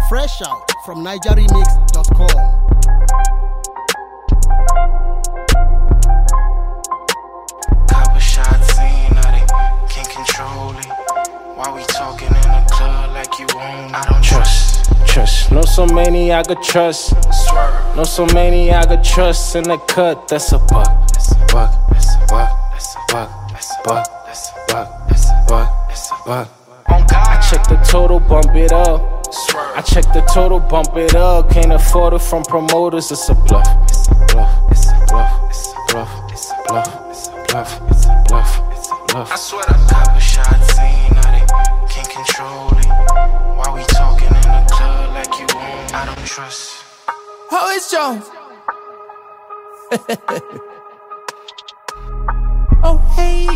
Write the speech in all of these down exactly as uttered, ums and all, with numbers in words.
Fresh out from niger remix dot com. Couple shots in, now they can't control it. Why we talking in the club like you own? I don't trust, trust. Know so many I could trust. Swerve. Know so many I could trust in the cut. That's a buck. That's a buck. That's a buck. That's a buck. That's a buck. That's a buck. That's a buck. That's a buck. I check the total, bump it up. I check the total, bump it up. Can't afford it from promoters. It's a bluff. It's a bluff. It's a bluff. It's a bluff. It's a bluff. It's a bluff. It's a bluff. It's a bluff. I swear to couple shots in, now they can't control it. Why we talking in the club like you own? I don't trust. Oh, it's Jones. Oh, hey.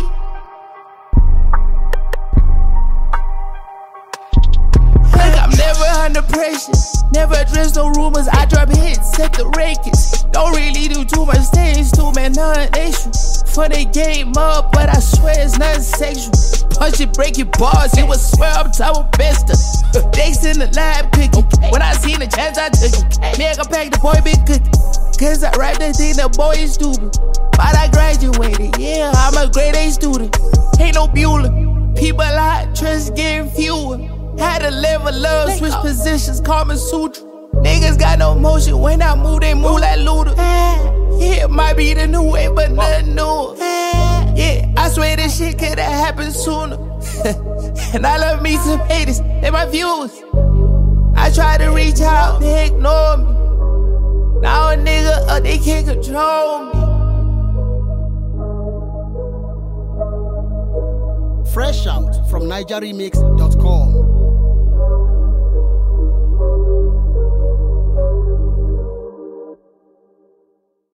Never under pressure, never address no rumors. I drop hits, set the records. Don't really do too much things to man, non-issue. For the game up, but I swear it's nothing sexual. Punch it, break your bars, you would swear I'm top of bester. Days in the lab cooking. When I seen the chance, I took it. Me, I can pack the boy big cookie. Cause I rap the thing, the boy is stupid. But I graduated, yeah, I'm a grade A student. Ain't no Bueller. People hot, trust getting fewer. Had to level up, switch positions, Karma Sutra. Niggas got no motion, when I move, they move like Luda. Yeah, it might be the new way, but nothing new. Yeah, I swear this shit could've happened sooner. And I love me some haters, they my viewers. I try to reach out, they ignore me. Now a nigga up, they can't control me. Fresh out from niger remix dot com.